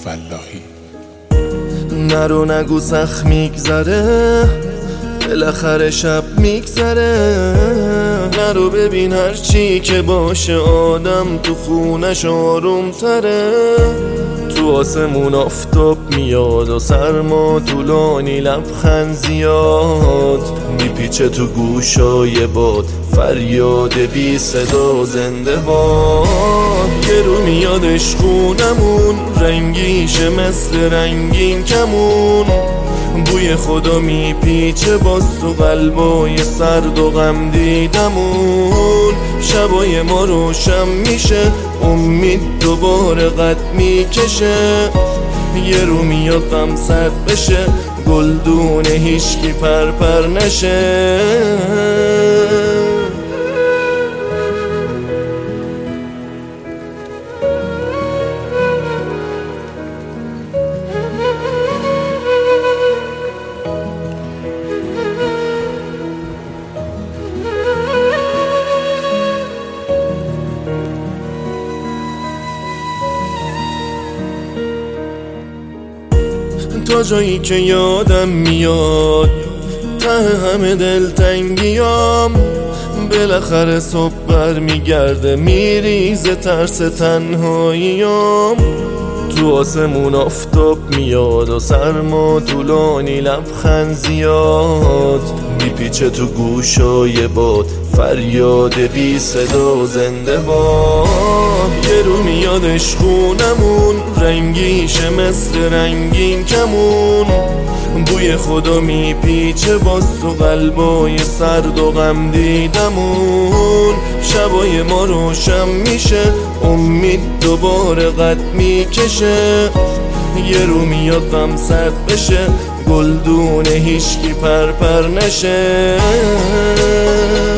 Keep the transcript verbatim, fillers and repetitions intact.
فلاحی. نرو نگو سخت میگذره، بالاخره شب میگذره. نرو ببین هر چی که باشه آدم تو خونش آروم تره. تو آسمون آفتاب میاد و سرما طولانی، لبخند زیاد میپیچه تو گوشای باد، فریاد بی صدا زنده باد. یه رو میادش خونمون، رنگیشه مثل رنگین کمون. بوی خدا میپیچه باز تو قلبای سرد و غم دیدمون. شبای ما روشن میشه، امید دوباره قد میکشه. یه رو میاد غم سرد بشه، گلدون هیچکی پر پر نشه. تا جایی که یادم میاد، ته همه دلتنگیام، بالاخره صبح بر میگرده میریزه ترس تنهاییام. تو آسمون آفتاب میاد و سرما طولانی، لبخند زیاد میپیچه تو گوشای باد، فریاد بی صدا زنده باد. یه رو میادش خونمون، رنگیشه مثل رنگین کمون. بوی خدا میپیچه باز تو قلبای سرد و غم دیدمون. شبای ما روشن میشه، امید دوباره قد میکشه. یه رو میاد غم سرد بشه، گلدون هیچکی پر پر نشه.